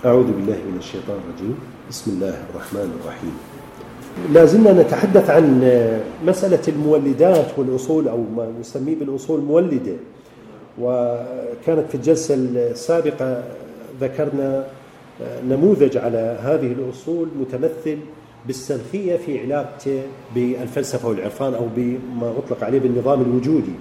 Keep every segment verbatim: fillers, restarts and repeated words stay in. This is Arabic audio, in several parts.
أعوذ بالله من الشيطان الرجيم. بسم الله الرحمن الرحيم. لا زلنا نتحدث عن مسألة المولدات والأصول، أو ما نسميه بالأصول المولدة. وكانت في الجلسة السابقة ذكرنا نموذج على هذه الأصول متمثل بالسلخية في علاقته بالفلسفة والعرفان، أو بما أطلق عليه بالنظام الوجودي.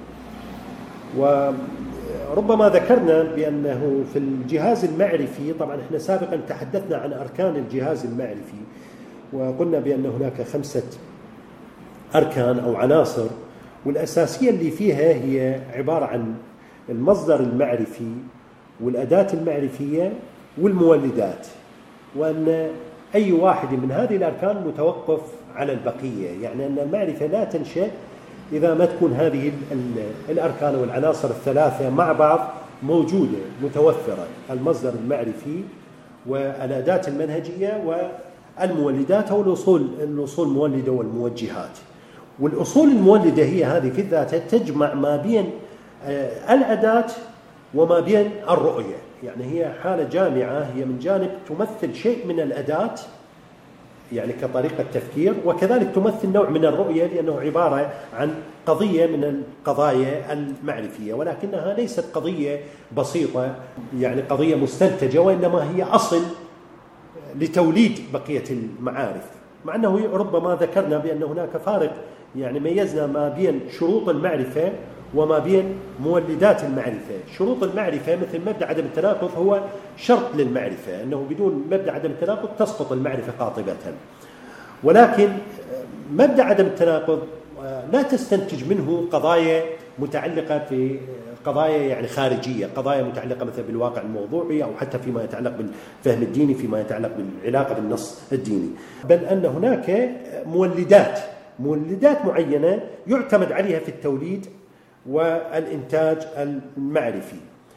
وربما ذكرنا بأنه في الجهاز المعرفي، طبعا احنا سابقا تحدثنا عن أركان الجهاز المعرفي، وقلنا بأن هناك خمسة أركان أو عناصر، والأساسية اللي فيها هي عبارة عن المصدر المعرفي والأداة المعرفية والمولدات، وأن أي واحد من هذه الأركان متوقف على البقية، يعني أن المعرفة لا تنشأ إذا ما تكون هذه الأركان والعناصر الثلاثة مع بعض موجودة متوفرة: المصدر المعرفي والأداة المنهجية والمولدات أو الأصول الأصول المولدة والموجهات. والأصول المولدة هي هذه في ذاتها تجمع ما بين الأداة وما بين الرؤية، يعني هي حالة جامعة، هي من جانب تمثل شيء من الأداة يعني كطريقة تفكير، وكذلك تمثل نوع من الرؤية لأنه عبارة عن قضية من القضايا المعرفية، ولكنها ليست قضية بسيطة يعني قضية مستنتجة، وإنما هي أصل لتوليد بقية المعارف. مع أنه ربما ذكرنا بأن هناك فارق، يعني ميزنا ما بين شروط المعرفة وما بين مولدات المعرفة. شروط المعرفة مثل مبدأ عدم التناقض هو شرط للمعرفة، أنه بدون مبدأ عدم التناقض تسقط المعرفة قاطبة، ولكن مبدأ عدم التناقض لا تستنتج منه قضايا متعلقة في قضايا يعني خارجية، قضايا متعلقة مثلا بالواقع الموضوعي، أو حتى فيما يتعلق بالفهم الديني، فيما يتعلق بالعلاقة بالنص الديني، بل أن هناك مولدات مولدات معينة يعتمد عليها في التوليد والإنتاج المعرفي.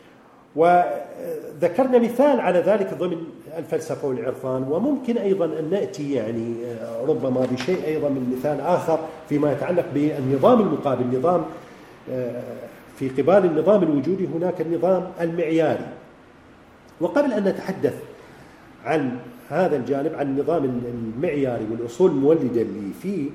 وذكرنا مثال على ذلك ضمن الفلسفة والعرفان، وممكن أيضا أن نأتي يعني ربما بشيء أيضا من مثال آخر فيما يتعلق بالنظام المقابل، نظام في قبال النظام الوجودي هناك النظام المعياري. وقبل أن نتحدث عن هذا الجانب، عن النظام المعياري والأصول المولدة اللي فيه،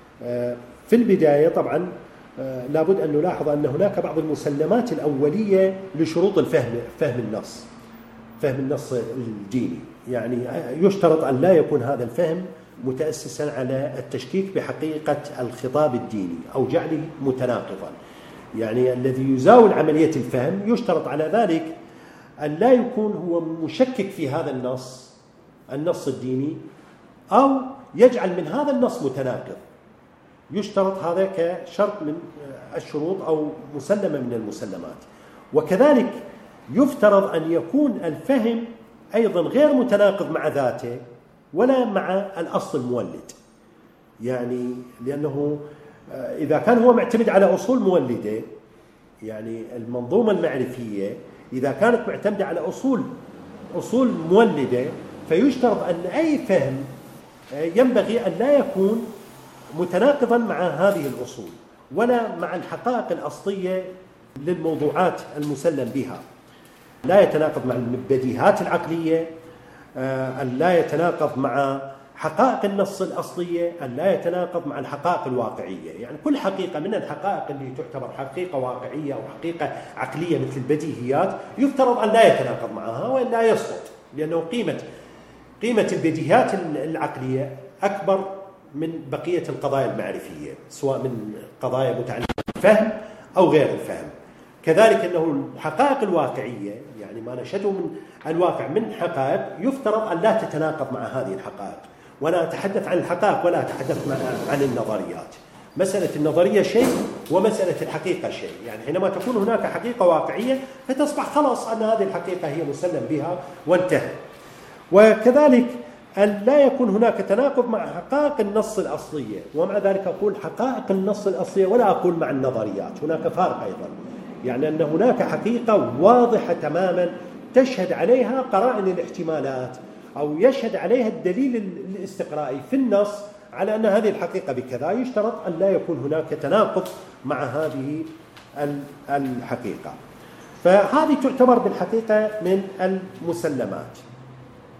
في البداية طبعا لابد أن نلاحظ أن هناك بعض المسلمات الأولية لشروط الفهم، فهم النص فهم النص الديني. يعني يشترط أن لا يكون هذا الفهم متأسسا على التشكيك بحقيقة الخطاب الديني أو جعله متناقضا، يعني الذي يزاول عملية الفهم يشترط على ذلك أن لا يكون هو مشكك في هذا النص النص الديني، أو يجعل من هذا النص متناقض. يشترط هذا كشرط من الشروط أو مسلمة من المسلمات. وكذلك يفترض أن يكون الفهم أيضا غير متناقض مع ذاته ولا مع الأصل المولد، يعني لأنه إذا كان هو معتمد على أصول مولدة، يعني المنظومة المعرفية إذا كانت معتمدة على أصول أصول مولدة، فيشترط أن أي فهم ينبغي أن لا يكون متناقضا مع هذه الأصول ولا مع الحقائق الأصلية للموضوعات المسلم بها. لا يتناقض مع البديهات العقلية، أن لا يتناقض مع حقائق النص الأصلية، أن لا يتناقض مع الحقائق الواقعية. يعني كل حقيقة من الحقائق اللي تعتبر حقيقة واقعية أو حقيقة عقلية مثل البديهيات يفترض أن لا يتناقض معها وإلا يسقط، لأنه قيمة قيمة البديهات العقلية أكبر من بقية القضايا المعرفية، سواء من قضايا متعلقة بالفهم أو غير الفهم. كذلك أنه الحقائق الواقعية، يعني ما نشهده من الواقع من حقائق، يفترض أن لا تتناقض مع هذه الحقائق. وأنا أتحدث عن الحقائق ولا أتحدث عن النظريات. مسألة النظرية شيء ومسألة الحقيقة شيء، يعني حينما تكون هناك حقيقة واقعية فتصبح خلاص أن هذه الحقيقة هي مسلم بها وانتهى. وكذلك أن لا يكون هناك تناقض مع حقائق النص الأصلية، ومع ذلك أقول حقائق النص الأصلية ولا أقول مع النظريات، هناك فارق أيضا، يعني أن هناك حقيقة واضحة تماما تشهد عليها قرائن الاحتمالات أو يشهد عليها الدليل الاستقرائي في النص على أن هذه الحقيقة بكذا. يشترط أن لا يكون هناك تناقض مع هذه الحقيقة. فهذه تعتبر بالحقيقة من المسلمات.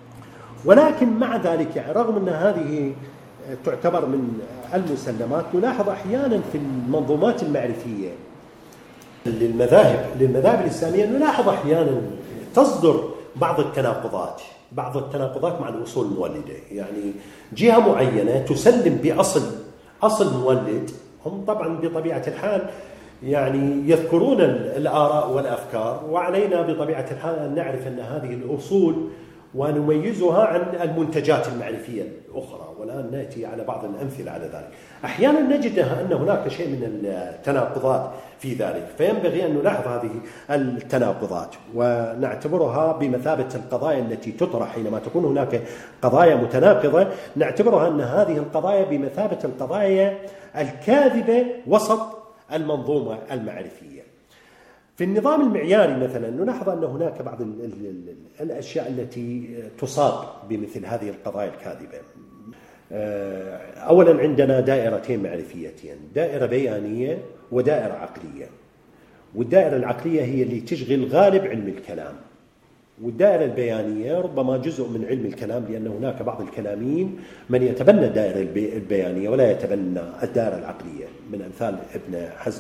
ولكن مع ذلك يعني رغم أن هذه تعتبر من المسلمات، نلاحظ أحيانا في المنظومات المعرفية للمذاهب للمذاهب الإسلامية نلاحظ أحيانا تصدر بعض التناقضات بعض التناقضات مع الأصول المولدة. يعني جهة معينة تسلم بأصل أصل مولد، هم طبعا بطبيعة الحال يعني يذكرون الآراء والأفكار، وعلينا بطبيعة الحال أن نعرف أن هذه الأصول ونميزها عن المنتجات المعرفية الأخرى، والآن نأتي على بعض الأمثلة على ذلك. أحيانا نجد أن هناك شيء من التناقضات في ذلك، فينبغي أن نلاحظ هذه التناقضات ونعتبرها بمثابة القضايا التي تطرح. حينما تكون هناك قضايا متناقضة نعتبرها أن هذه القضايا بمثابة القضايا الكاذبة وسط المنظومة المعرفية. في النظام المعياري مثلا نلاحظ أن هناك بعض ال ال ال الأشياء التي تصاب بمثل هذه القضايا الكاذبة. أولا عندنا دائرتين معرفيتين، دائرة بيانية ودائرة عقلية. والدائرة العقلية هي اللي تشغل غالب علم الكلام، والدائرة البيانية ربما جزء من علم الكلام، لأن هناك بعض الكلاميين من يتبنى الدائرة البيانية ولا يتبنى الدائرة العقلية، من أمثال ابن حزم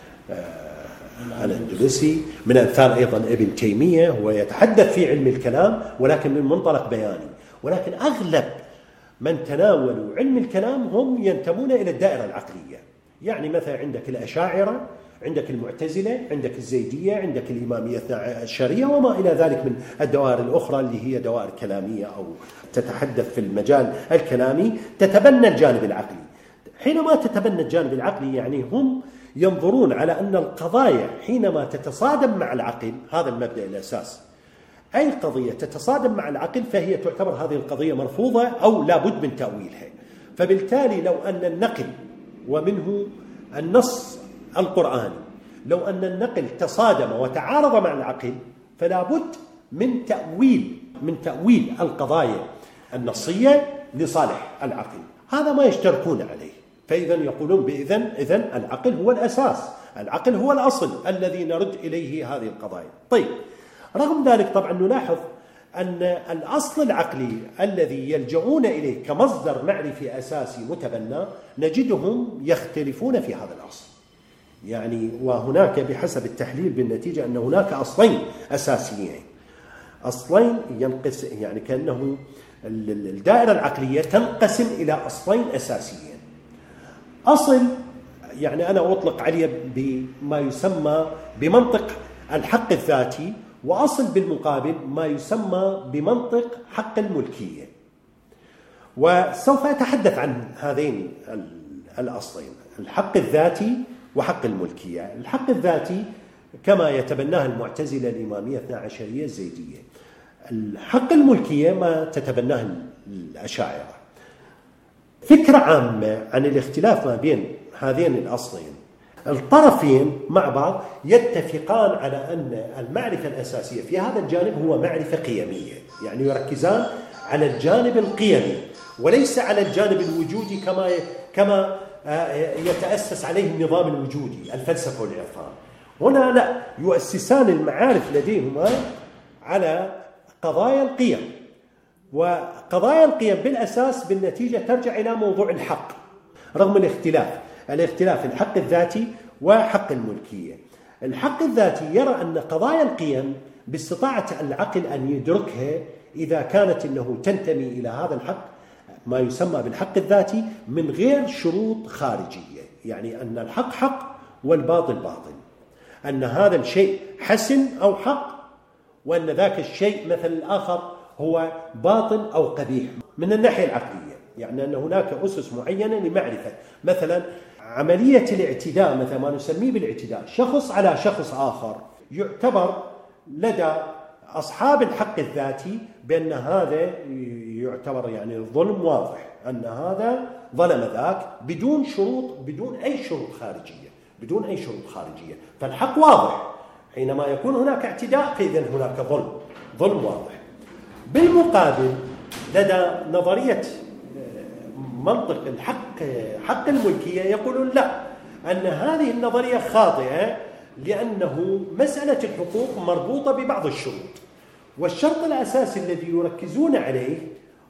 الأندلسي، من أمثال أيضا ابن تيمية، هو يتحدث في علم الكلام ولكن من منطلق بياني. ولكن أغلب من تناولوا علم الكلام هم ينتمون إلى الدائرة العقلية. يعني مثلا عندك الأشاعرة، عندك المعتزلة، عندك الزيدية، عندك الإمامية الشرعية وما إلى ذلك من الدوائر الأخرى اللي هي دوائر كلامية أو تتحدث في المجال الكلامي، تتبنى الجانب العقلي. حينما تتبنى الجانب العقلي يعني هم ينظرون على أن القضايا حينما تتصادم مع العقل، هذا المبدأ الأساس، أي قضية تتصادم مع العقل فهي تعتبر هذه القضية مرفوضة أو لابد من تأويلها. فبالتالي لو أن النقل ومنه النص القرآني، لو أن النقل تصادم وتعارض مع العقل فلا بد من تأويل من تأويل القضايا النصية لصالح العقل. هذا ما يشتركون عليه. فإذا يقولون بإذن إذن العقل هو الأساس، العقل هو الأصل الذي نرد إليه هذه القضايا. طيب، رغم ذلك طبعا نلاحظ أن الأصل العقلي الذي يلجؤون إليه كمصدر معرفي أساسي متبنى نجدهم يختلفون في هذا الأصل. يعني وهناك بحسب التحليل بالنتيجة أن هناك أصلين أساسيين، أصلين ينقسم، يعني كأنه الدائرة العقلية تنقسم إلى أصلين أساسيين. أصل يعني أنا أطلق عليه بما يسمى بمنطق الحق الذاتي، وأصل بالمقابل ما يسمى بمنطق حق الملكية. وسوف أتحدث عن هذين الأصلين، الحق الذاتي وحق الملكية. الحق الذاتي كما يتبناه المعتزلة الإمامية الاثنا عشرية الزيدية، الحق الملكية ما تتبناه الأشاعرة. فكرة عامة عن الاختلاف ما بين هذين الأصلين، الطرفين مع بعض يتفقان على أن المعرفة الأساسية في هذا الجانب هو معرفة قيمية، يعني يركزان على الجانب القيمي وليس على الجانب الوجودي كما كما يتأسس عليه النظام الوجودي الفلسفة والعرفان. هنا لا، يؤسسان المعارف لديهما على قضايا القيم، وقضايا القيم بالأساس بالنتيجة ترجع إلى موضوع الحق رغم الاختلاف الاختلاف الحق الذاتي وحق الملكية. الحق الذاتي يرى أن قضايا القيم باستطاعة العقل أن يدركها إذا كانت أنه تنتمي إلى هذا الحق ما يسمى بالحق الذاتي من غير شروط خارجية، يعني أن الحق حق والباطل باطل، أن هذا الشيء حسن أو حق، وأن ذاك الشيء مثل الآخر هو باطل أو قبيح من الناحية العقلية. يعني أن هناك أسس معينة لمعرفة مثلا عملية الاعتداء، مثل ما نسميه بالاعتداء، شخص على شخص آخر، يعتبر لدى أصحاب الحق الذاتي بأن هذا يعتبر يعني ظلم واضح، أن هذا ظلم ذاك بدون شروط بدون أي شروط خارجية بدون أي شروط خارجية فالحق واضح. حينما يكون هناك اعتداء فإذن هناك ظلم ظلم واضح. بالمقابل لدى نظرية منطق الحق حق الملكية يقولون لا، أن هذه النظرية خاطئة، لأنه مسألة الحقوق مربوطة ببعض الشروط، والشرط الأساسي الذي يركزون عليه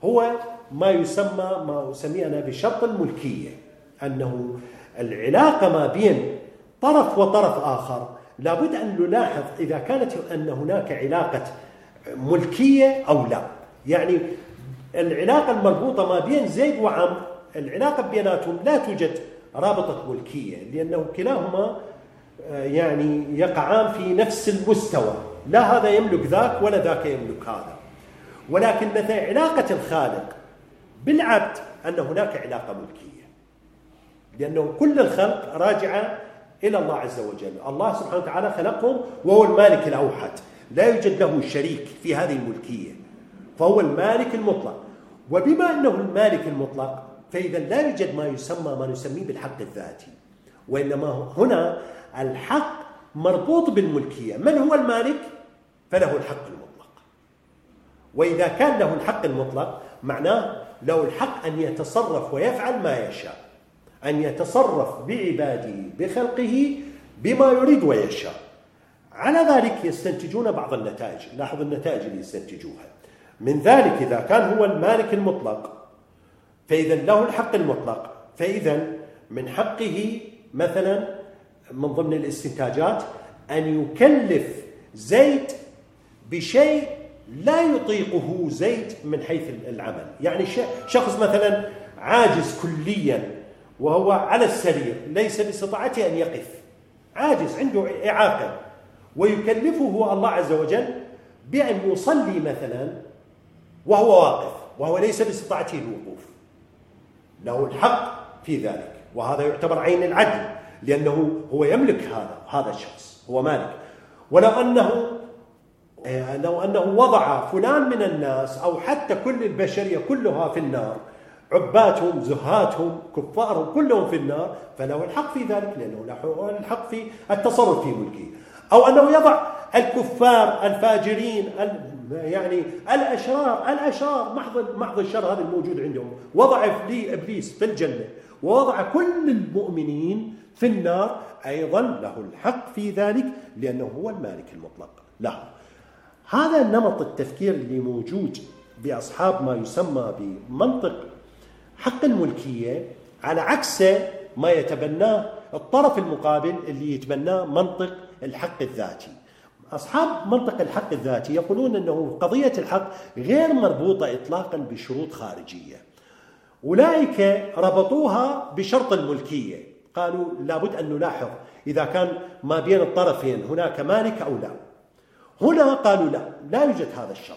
هو ما يسمى ما أسميه أنا بشرط الملكية، أنه العلاقة ما بين طرف وطرف آخر لابد أن نلاحظ إذا كانت أن هناك علاقة ملكية أو لا. يعني العلاقة المربوطة ما بين زيد وعمرو، العلاقة بيناتهم لا توجد رابطة ملكية، لأنه كلاهما يعني يقعان في نفس المستوى، لا هذا يملك ذاك ولا ذاك يملك هذا. ولكن مثل علاقة الخالق بالعبد أن هناك علاقة ملكية، لأنه كل الخلق راجعة إلى الله عز وجل. الله سبحانه وتعالى خلقهم وهو المالك الأوحد، لا يوجد له شريك في هذه الملكية، فهو المالك المطلق. وبما أنه المالك المطلق فإذا لا يوجد ما يسمى ما نسميه بالحق الذاتي، وإنما هنا الحق مربوط بالملكية. من هو المالك؟ فله الحق المطلق. وإذا كان له الحق المطلق معناه له الحق أن يتصرف ويفعل ما يشاء، أن يتصرف بعباده بخلقه بما يريد ويشاء. على ذلك يستنتجون بعض النتائج. لاحظ النتائج اللي يستنتجوها من ذلك. إذا كان هو المالك المطلق فإذا له الحق المطلق، فإذا من حقه مثلا من ضمن الاستنتاجات أن يكلف زيد بشيء لا يطيقه زيد من حيث العمل. يعني شخص مثلا عاجز كليا وهو على السرير ليس باستطاعته أن يقف، عاجز عنده إعاقة، ويكلفه الله عز وجل بأن يصلي مثلا وهو واقف وهو ليس باستطاعته الوقوف، له الحق في ذلك. وهذا يعتبر عين العدل، لأنه هو يملك هذا هذا الشخص، هو مالك. ولو أنه لو أنه وضع فلان من الناس أو حتى كل البشرية كلها في النار، عباتهم زهاتهم كفارهم كلهم في النار، فله الحق في ذلك، لأنه له الحق في التصرف في ملكه. أو أنه يضع الكفار الفاجرين يعني الأشرار الأشرار محض محض الشر هذا الموجود عندهم، وضع إبليس في الجنة ووضع كل المؤمنين في النار، أيضا له الحق في ذلك، لأنه هو المالك المطلق له. هذا النمط التفكير اللي موجود بأصحاب ما يسمى بمنطق حق الملكية، على عكس ما يتبناه الطرف المقابل اللي يتبناه منطق الحق الذاتي. أصحاب منطق الحق الذاتي يقولون أنه قضية الحق غير مربوطة إطلاقا بشروط خارجية. أولئك ربطوها بشرط الملكية، قالوا لابد أن نلاحظ إذا كان ما بين الطرفين هناك مالك أو لا. هنا قالوا لا، لا يوجد هذا الشرط.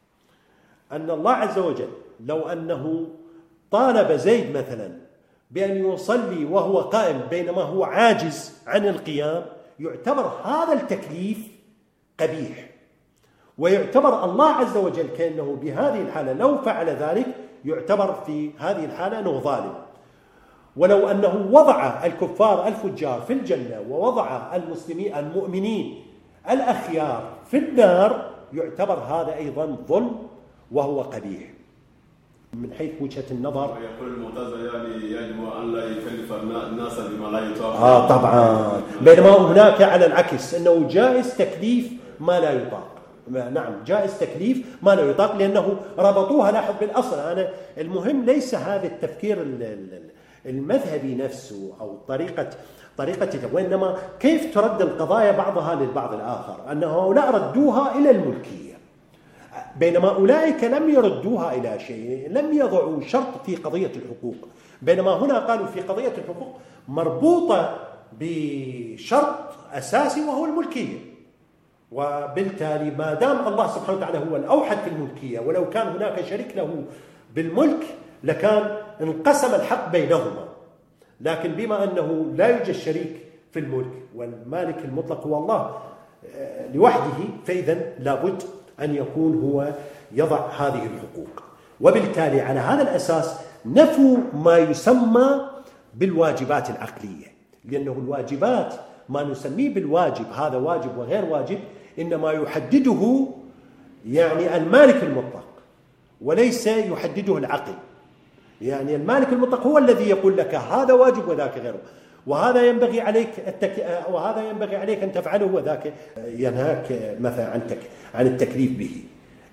أن الله عز وجل لو أنه طالب زيد مثلا بأن يصلي وهو قائم بينما هو عاجز عن القيام، يعتبر هذا التكليف قبيح، ويعتبر الله عز وجل كأنه بهذه الحالة لو فعل ذلك يعتبر في هذه الحالة أنه ظالم. ولو أنه وضع الكفار الفجار في الجنة ووضع المسلمين المؤمنين الأخيار في النار، يعتبر هذا أيضا ظلم وهو قبيح من حيث وجهة النظر. يقول المعتزلة يعني يجب أن لا يكلف الناس بما لا يطاق. آه طبعا، بينما هناك على العكس أنه جائز تكليف ما لا يطاق. نعم جائز تكليف ما لا يطاق، لأنه ربطوها لاحظ بالأصل. أنا المهم ليس هذا التفكير المذهبي نفسه أو طريقة طريقة وإنما كيف ترد القضايا بعضها للبعض الآخر. أن هؤلاء ردوها إلى الملكية، بينما أولئك لم يردوها إلى شيء، لم يضعوا شرط في قضية الحقوق. بينما هنا قالوا في قضية الحقوق مربوطة بشرط أساسي وهو الملكية، وبالتالي ما دام الله سبحانه وتعالى هو الأوحد في الملكية، ولو كان هناك شريك له بالملك لكان انقسم الحق بينهما. لكن بما أنه لا يوجد شريك في الملك والمالك المطلق هو الله لوحده، فإذا لابد أن يكون هو يضع هذه الحقوق. وبالتالي على هذا الأساس نفوا ما يسمى بالواجبات العقلية، لأنه الواجبات ما نسميه بالواجب هذا واجب وغير واجب إنما يحدده يعني المالك المطلق وليس يحدده العقل. يعني المالك المطلق هو الذي يقول لك هذا واجب وذاك غيره، وهذا ينبغي عليك التك... وهذا ينبغي عليك أن تفعله وذاك ينهاك مثلا عن تك... عن التكليف به.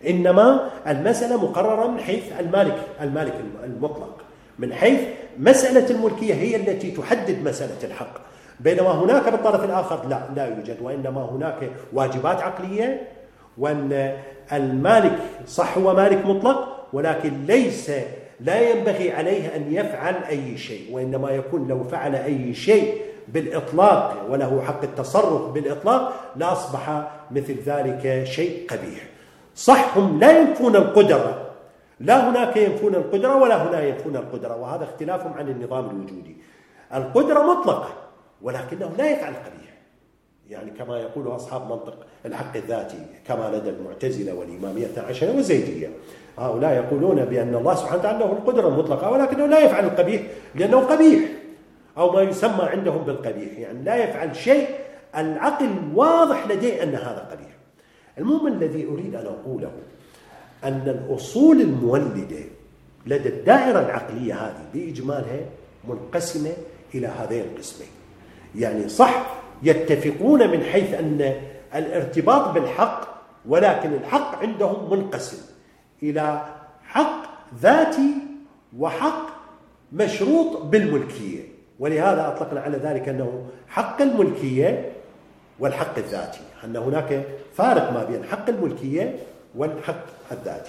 إنما المسألة مقررة من حيث المالك المالك المطلق، من حيث مسألة الملكية هي التي تحدد مسألة الحق، بينما هناك بالطرف الآخر لا لا يوجد، وإنما هناك واجبات عقلية، وأن المالك صح هو مالك مطلق، ولكن ليس لا ينبغي عليه أن يفعل أي شيء، وإنما يكون لو فعل أي شيء بالإطلاق وله حق التصرف بالإطلاق لأصبح مثل ذلك شيء قبيح. صح هم لا ينفون القدرة، لا هناك ينفون القدرة ولا هنا ينفون القدرة، وهذا اختلافهم عن النظام الوجودي. القدرة مطلقة ولكنه لا يفعل قبيح، يعني كما يقول أصحاب منطق الحق الذاتي كما لدى المعتزلة والإمامية الاثنى عشرية والزيدية، هؤلاء يقولون بأن الله سبحانه وتعالى له القدرة المطلقة ولكنه لا يفعل القبيح لأنه قبيح، أو ما يسمى عندهم بالقبيح، يعني لا يفعل شيء العقل واضح لديه أن هذا قبيح. المهم الذي أريد أن أقوله أن الأصول المولدة لدى الدائرة العقلية هذه بإجمالها منقسمة إلى هذين القسمين، يعني صح يتفقون من حيث أن الارتباط بالحق، ولكن الحق عندهم منقسم إلى حق ذاتي وحق مشروط بالملكية، ولهذا أطلقنا على ذلك أنه حق الملكية والحق الذاتي، أن هناك فارق ما بين حق الملكية والحق الذاتي.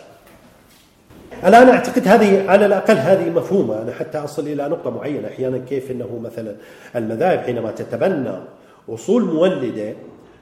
الآن أعتقد هذه على الأقل هذه مفهومة، أنا حتى أصل إلى نقطة معينة أحيانا كيف أنه مثلا المذاهب حينما تتبنى أصول مولدة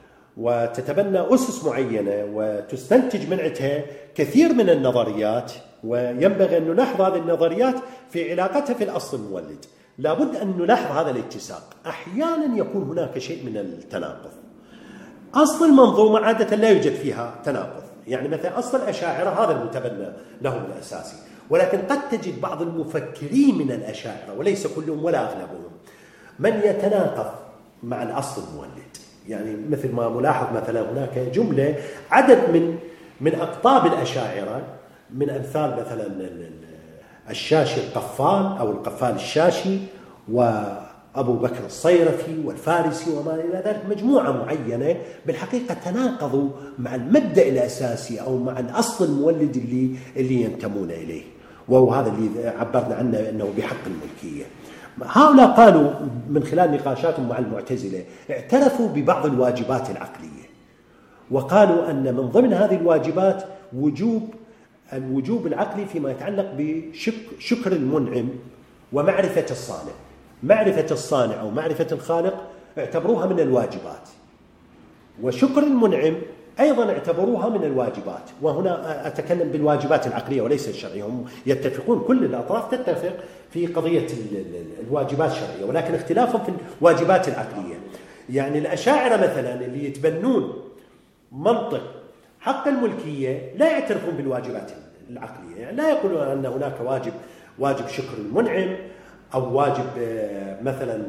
وتتبنى أسس معينة وتستنتج من عندها كثير من النظريات، وينبغي أن نلاحظ هذه النظريات في علاقتها في الأصل المولد. لابد أن نلاحظ هذا الاتساق. أحيانا يكون هناك شيء من التناقض. أصل المنظومة عادة لا يوجد فيها تناقض، يعني مثلا أصل الأشاعرة هذا المتبنى لهم الأساسي، ولكن قد تجد بعض المفكرين من الأشاعرة وليس كلهم ولا أغلبهم من يتناقض مع الأصل المولد. يعني مثل ما ملاحظ مثلا هناك جملة عدد من من أقطاب الأشاعرة من أمثال مثلا الشاشي القفال أو القفال الشاشي وأبو بكر الصيرفي والفارسي وما إلى ذلك، مجموعة معينة بالحقيقة تناقضوا مع المبدأ الأساسي أو مع الأصل المولد اللي اللي ينتمون إليه، وهو هذا اللي عبرنا عنه أنه بحق الملكية. هؤلاء قالوا من خلال نقاشاتهم مع المعتزلة اعترفوا ببعض الواجبات العقلية، وقالوا أن من ضمن هذه الواجبات وجوب الوجوب العقلي فيما يتعلق بشكر المنعم ومعرفة الصانع. معرفة الصانع أو معرفة الخالق اعتبروها من الواجبات، وشكر المنعم أيضا اعتبروها من الواجبات. وهنا أتكلم بالواجبات العقلية وليس الشرعية، هم يتفقون كل الأطراف تتفق في قضية الواجبات الشرعية، ولكن اختلافهم في الواجبات العقلية. يعني الأشاعرة مثلا اللي يتبنون منطق حق الملكية لا يعترفون بالواجبات العقلية، يعني لا يقولون أن هناك واجب واجب شكر المنعم أو واجب مثلا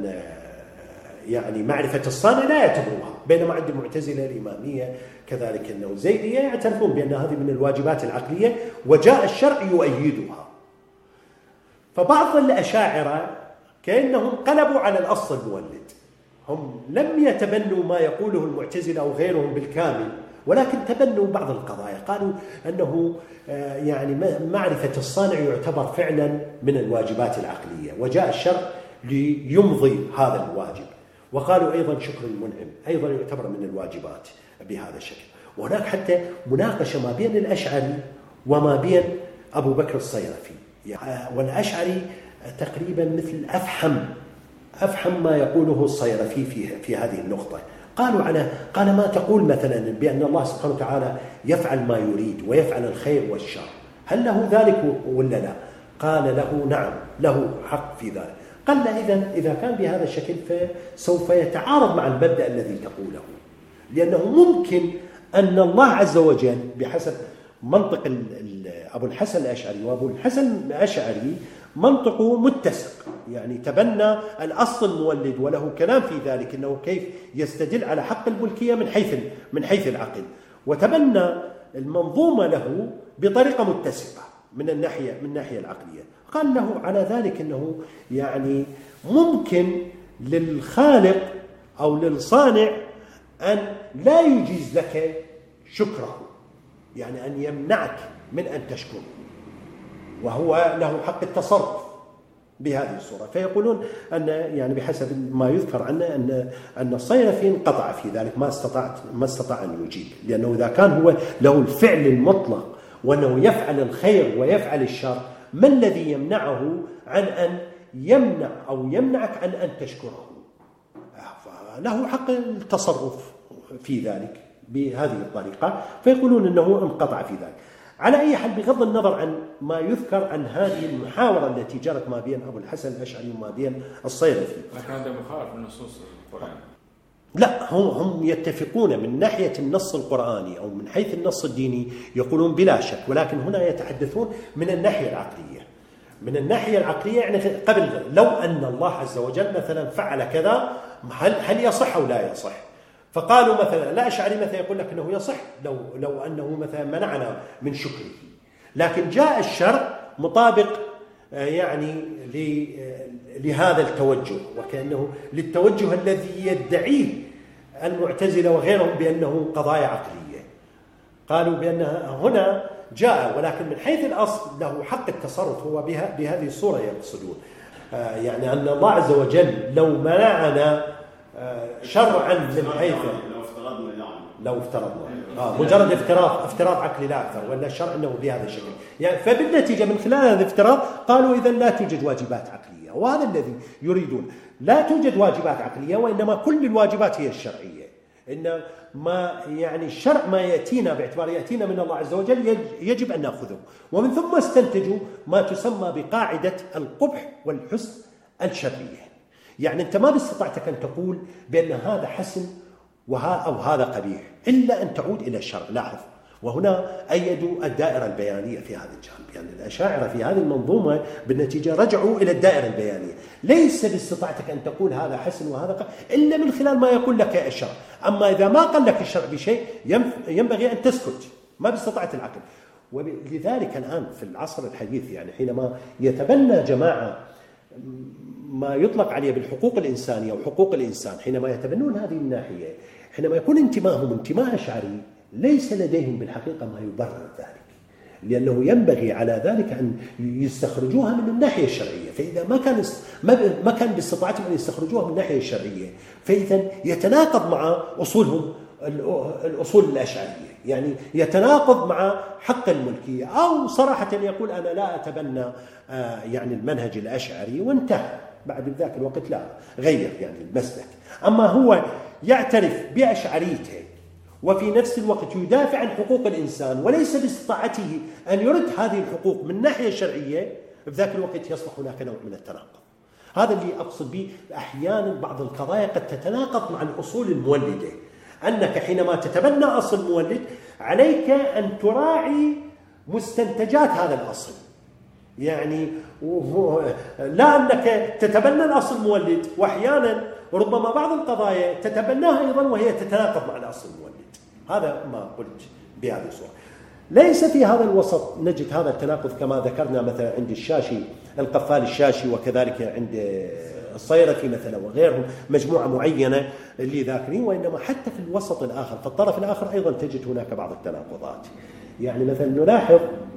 يعني معرفة الصانع، لا يعتبروها. بينما عند المعتزلة الإمامية كذلك أنه الزيدية يعترفون بأن هذه من الواجبات العقلية وجاء الشرع يؤيدها. فبعض الأشاعرة كأنهم قلبوا على الأصل المولد، هم لم يتبنوا ما يقوله المعتزلة أو غيرهم بالكامل، ولكن تبنوا بعض القضايا. قالوا أنه يعني معرفة الصانع يعتبر فعلا من الواجبات العقلية وجاء الشرع ليمضي هذا الواجب. وقالوا أيضا شكر المنعم أيضا يعتبر من الواجبات بهذا الشكل. وهناك حتى مناقشة ما بين الأشعري وما بين أبو بكر الصيرفي، والأشعري تقريبا مثل أفحم أفحم ما يقوله الصيرفي في في هذه النقطة. قالوا على قال ما تقول مثلا بأن الله سبحانه وتعالى يفعل ما يريد ويفعل الخير والشر، هل له ذلك ولا لا؟ قال له نعم له حق في ذلك. قال له إذن إذا كان بهذا الشكل فسوف يتعارض مع المبدأ الذي تقوله، لأنه ممكن أن الله عز وجل بحسب منطق أبو الحسن الأشعري، وأبو الحسن الأشعري منطقه متسق، يعني تبنى الأصل المولد وله كلام في ذلك أنه كيف يستدل على حق الملكية من حيث من حيث العقل، وتبنى المنظومة له بطريقة متسقة من الناحية من الناحية العقلية. قال له على ذلك أنه يعني ممكن للخالق أو للصانع أن لا يجيز لك شكره، يعني أن يمنعك من أن تشكر، وهو له حق التصرف بهذه الصورة. فيقولون أن يعني بحسب ما يذكر عنه أن أن الصيرفي انقطع في ذلك، ما استطاع ما استطاع أن يجيب، لأنه إذا كان هو له الفعل المطلق وأنه يفعل الخير ويفعل الشر، ما الذي يمنعه عن أن يمنع أو يمنعك عن أن تشكره؟ له حق التصرف في ذلك بهذه الطريقة. فيقولون أنه انقطع في ذلك. على أي حال، بغض النظر عن ما يذكر عن هذه المحاورة التي جرت ما بين أبو الحسن الأشعري وما بين الصيرفي، لكن هذا مخالف لنصوص القرآن. لا، هم هم يتفقون من ناحية النص القرآني أو من حيث النص الديني، يقولون بلا شك، ولكن هنا يتحدثون من الناحية العقلية. من الناحية العقلية يعني قبل، لو أن الله عز وجل مثلا فعل كذا، هل هل يصح أو لا يصح؟ فقالوا مثلا الأشعري مثلا يقول لك أنه يصح لو لو أنه مثلا منعنا من شكره، لكن جاء الشرع مطابق يعني لهذا التوجه، وكأنه للتوجه الذي يدعيه المعتزلة وغيرهم بأنه قضايا عقلية. قالوا بأنها هنا جاء، ولكن من حيث الأصل له حق التصرف، هو بها بهذه الصورة يقصدون، يعني أن الله عز وجل لو منعنا شرعا من حيث لو افترضنا يعني لو افترضنا آه مجرد افتراض افتراض عقلي لا أكثر، ولا الشرع أنه بهذا الشكل، يعني فبالنتيجة من خلال هذا الافتراض قالوا إذا لا توجد واجبات عقلية، وهذا الذي يريدون. لا توجد واجبات عقلية، وإنما كل الواجبات هي الشرعية. إن ما يعني الشرع ما يأتينا باعتبار يأتينا من الله عز وجل يجب أن نأخذه، ومن ثم استنتجوا ما تسمى بقاعدة القبح والحسن الشرعية. يعني أنت ما باستطاعتك أن تقول بأن هذا حسن وها أو هذا قبيح إلا أن تعود إلى الشرع. لاحظ، وهنا أيدوا الدائرة البيانية في هذا الجانب، يعني الأشاعرة في هذه المنظومة بالنتيجة رجعوا إلى الدائرة البيانية. ليس باستطاعتك أن تقول هذا حسن وهذا قبيح إلا من خلال ما يقول لك الشرع. أما إذا ما قال لك الشرع بشيء ينبغي أن تسكت، ما باستطاعة العقل. ولذلك الآن في العصر الحديث يعني حينما يتبنى جماعة ما يطلق عليه بالحقوق الإنسانية وحقوق الإنسان، حينما يتبنون هذه الناحية، حينما يكون انتمائهم انتماء أشعري، ليس لديهم بالحقيقة ما يبرر ذلك، لأنه ينبغي على ذلك أن يستخرجوها من الناحية الشرعية. فإذا ما كان ما كان باستطاعتهم أن يستخرجوها من الناحية الشرعية، فإذا يتناقض مع أصولهم الأصول الأشعرية، يعني يتناقض مع حق الملكية، أو صراحة يقول أنا لا أتبنى يعني المنهج الأشعري وانتهى. بعد ذاك الوقت لا غير يعني المسلك. أما هو يعترف بأشعريته وفي نفس الوقت يدافع عن حقوق الإنسان، وليس باستطاعته أن يرد هذه الحقوق من الناحية الشرعية، في ذاك الوقت يصبح هناك نوع من التناقض. هذا اللي أقصد به. أحيانا بعض القضايا قد تتناقض مع الأصول المولدة، أنك حينما تتبنى أصل مولد عليك أن تراعي مستنتجات هذا الأصل، يعني لا أنك تتبنى الأصل المولد وأحيانا ربما بعض القضايا تتبناها أيضا وهي تتناقض مع الأصل المولد. هذا ما قلت بهذه الصورة. ليس في هذا الوسط نجد هذا التناقض كما ذكرنا مثلا عند الشاشي القفال الشاشي، وكذلك عند الصيرفي مثلا وغيرهم، مجموعة معينة اللي ذاكرين، وإنما حتى في الوسط الآخر في الطرف الآخر أيضا تجد هناك بعض التناقضات. يعني مثلا نلاحظ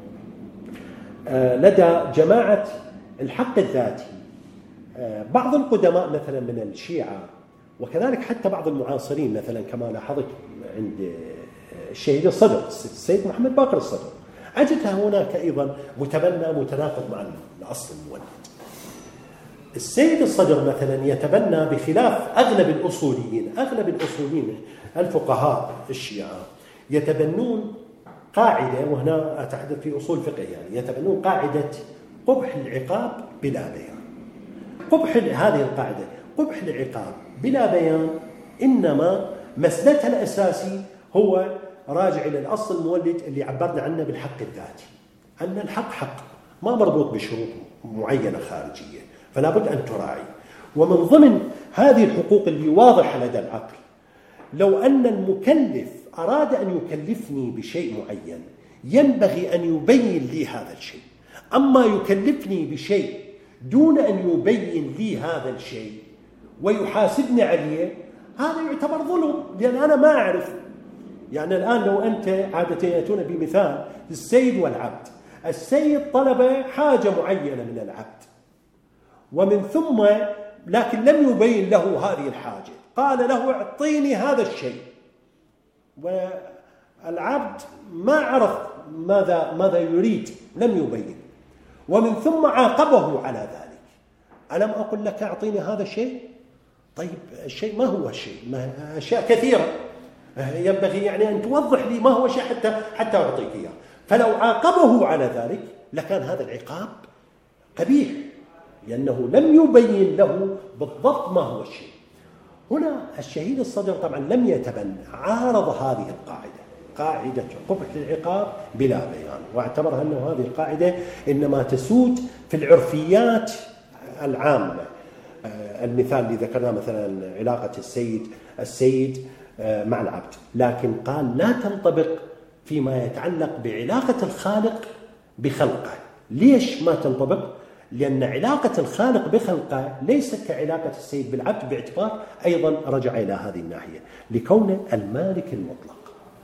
لدى جماعة الحق الذاتي بعض القدماء مثلا من الشيعة، وكذلك حتى بعض المعاصرين مثلا كما لاحظت عند الشهيد الصدر السيد محمد باقر الصدر، أجد هناك أيضا متبنى متناقض مع الأصل المولد. السيد الصدر مثلا يتبنى بخلاف أغلب الأصوليين، أغلب الأصوليين الفقهاء الشيعة يتبنون قاعدة، وهنا أتحدث في أصول فقه، يعني يتبنون قاعدة قبح العقاب بلا بيان. قبح هذه القاعدة قبح العقاب بلا بيان إنما مسلتها الأساسي هو راجع إلى الأصل المولد اللي عبرنا عنه بالحق الذاتي، أن الحق حق ما مربوط بشروط معينة خارجية، فلا بد أن تراعي. ومن ضمن هذه الحقوق اللي واضحة لدى العقل، لو أن المكلف أراد أن يكلفني بشيء معين ينبغي أن يبين لي هذا الشيء. أما يكلفني بشيء دون أن يبين لي هذا الشيء ويحاسبني عليه، هذا يعتبر ظلم، لأن أنا ما أعرف يعني الآن لو أنت عادة يأتون بمثال السيد والعبد، السيد طلب حاجة معينة من العبد ومن ثم لكن لم يبين له هذه الحاجة، قال له اعطيني هذا الشيء، والعبد ما عرف ماذا ماذا يريد، لم يبين، ومن ثم عاقبه على ذلك. ألم أقل لك اعطيني هذا الشيء؟ طيب الشيء ما هو الشيء؟ ما أشياء كثيرة ينبغي يعني أن توضح لي ما هو شيء حتى حتى أعطيك إياه. فلو عاقبه على ذلك لكان هذا العقاب قبيح، لأنه لم يبين له بالضبط ما هو الشيء. هنا الشهيد الصدر طبعا لم يتبنى، عارض هذه القاعدة، قاعدة قبح العقاب بلا بيان، واعتبرها أنه هذه القاعدة إنما تسود في العرفيات العامة. المثال اللي ذكرناه مثلا علاقة السيد السيد مع العبد، لكن قال لا تنطبق فيما يتعلق بعلاقة الخالق بخلقه. ليش ما تنطبق؟ لأن علاقة الخالق بخلقه ليست كعلاقة السيد بالعبد، باعتبار أيضا رجع إلى هذه الناحية لكون المالك المطلق،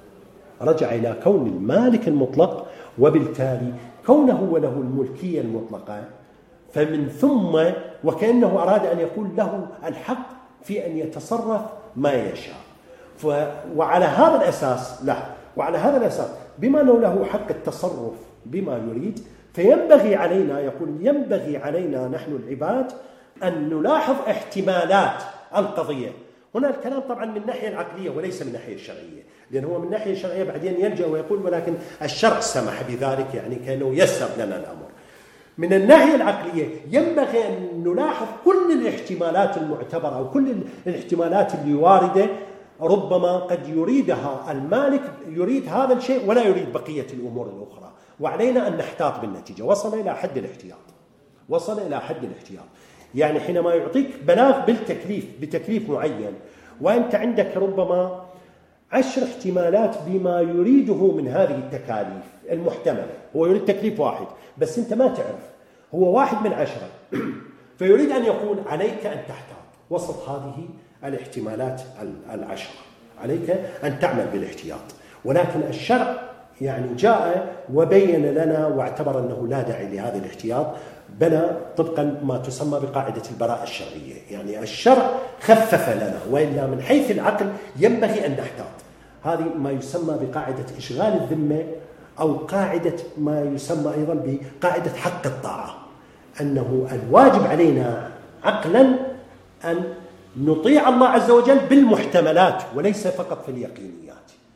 رجع إلى كون المالك المطلق، وبالتالي كونه وله الملكية المطلقة، فمن ثم وكأنه أراد أن يقول له الحق في أن يتصرف ما يشاء. ف وعلى هذا الأساس لا وعلى هذا الأساس بما أنه له حق التصرف بما يريد، فينبغي علينا، يقول ينبغي علينا نحن العباد أن نلاحظ احتمالات القضية. هنا الكلام طبعا من الناحية العقلية وليس من الناحية الشرعية، لأن هو من الناحية الشرعية بعدين يلجأ ويقول ولكن الشرع سمح بذلك، يعني كأنه يسر لنا الأمر. من الناحية العقلية ينبغي أن نلاحظ كل الاحتمالات المعتبرة أو كل الاحتمالات اللي واردة، ربما قد يريدها المالك، يريد هذا الشيء ولا يريد بقية الأمور الأخرى، وعلينا أن نحتاط بالنتيجة. وصل إلى حد الاحتياط، وصل إلى حد الاحتياط يعني حينما يعطيك بلاغ بالتكليف بتكليف معين، وأنت عندك ربما عشر احتمالات بما يريده من هذه التكاليف المحتملة، هو يريد تكليف واحد بس أنت ما تعرف هو واحد من عشرة فيريد أن يقول عليك أن تحتاط وسط هذه الاحتمالات العشرة، عليك أن تعمل بالاحتياط. ولكن الشرع يعني جاء وبين لنا واعتبر أنه لا داعي لهذا الاحتياط، بنى طبقا ما تسمى بقاعدة البراءة الشرعية، يعني الشرع خفف لنا، وإلا من حيث العقل ينبغي أن نحتاط. هذه ما يسمى بقاعدة إشغال الذمة، أو قاعدة ما يسمى أيضا بقاعدة حق الطاعة، أنه الواجب علينا عقلا أن نطيع الله عز وجل بالمحتملات وليس فقط في اليقينيات.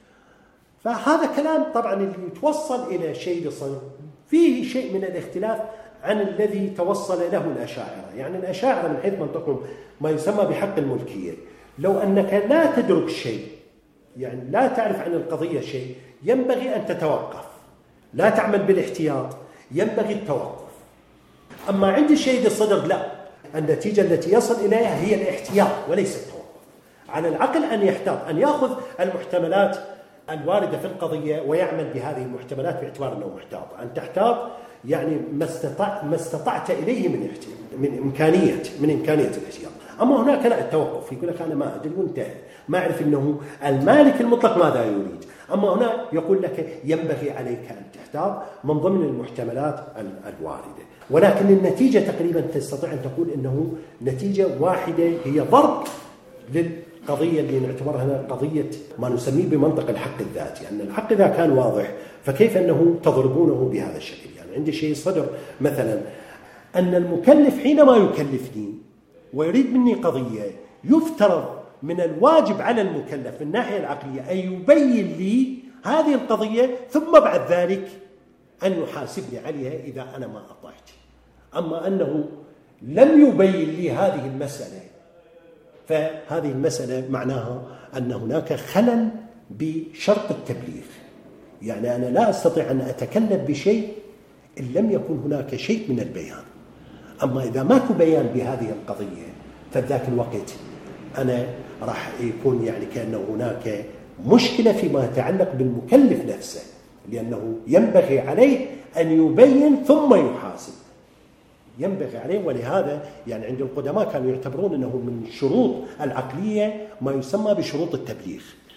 فهذا كلام طبعا اللي يتوصل إلى شيء صنع فيه شيء من الاختلاف عن الذي توصل له الأشاعرة. يعني الأشاعرة من حيث منطقهم ما يسمى بحق الملكية، لو أنك لا تدرك شيء، يعني لا تعرف عن القضية شيء، ينبغي أن تتوقف، لا تعمل بالاحتياط، ينبغي التوقف. أما عند الشهيد الصدر لا، النتيجة التي يصل إليها هي الاحتياط وليس التوقف. على العقل أن يحتاط، أن يأخذ المحتملات الواردة في القضية ويعمل بهذه المحتملات باعتبار أنه محتاط. أن تحتاط يعني ما استطعت ما استطعت إليه من من إمكانية من إمكانية الاحتياط. أما هناك لا، التوقف، يقول لك أنا ما أدري وانتهى، ما أعرف أنه المالك المطلق ماذا يريد. أما هنا يقول لك ينبغي عليك أن تحتاط من ضمن المحتملات الواردة، ولكن النتيجة تقريبا تستطيع أن تقول أنه نتيجة واحدة، هي ضرب للقضية اللي نعتبرها قضية ما نسميه بمنطق الحق الذاتي. أن يعني الحق إذا كان واضح فكيف أنه تضربونه بهذا الشكل؟ يعني عندي شيء صدر مثلا أن المكلف حينما يكلفني ويريد مني قضية، يفترض من الواجب على المكلف من الناحية العقلية أن يبين لي هذه القضية، ثم بعد ذلك أن يحاسبني عليها إذا أنا ما أطعت. أما أنه لم يبين لي هذه المسألة، فهذه المسألة معناها أن هناك خلل بشرط التبليغ. يعني أنا لا أستطيع أن أتكلم بشيء إن لم يكن هناك شيء من البيان. أما إذا ماكو بيان بهذه القضية فذاك الوقت أنا راح يكون يعني كأنه هناك مشكلة فيما يتعلق بالمكلف نفسه، لأنه ينبغي عليه أن يبين ثم يحاسب، ينبغي عليه. ولهذا يعني عند القدماء كانوا يعتبرون أنه من الشروط العقلية ما يسمى بشروط التبليغ،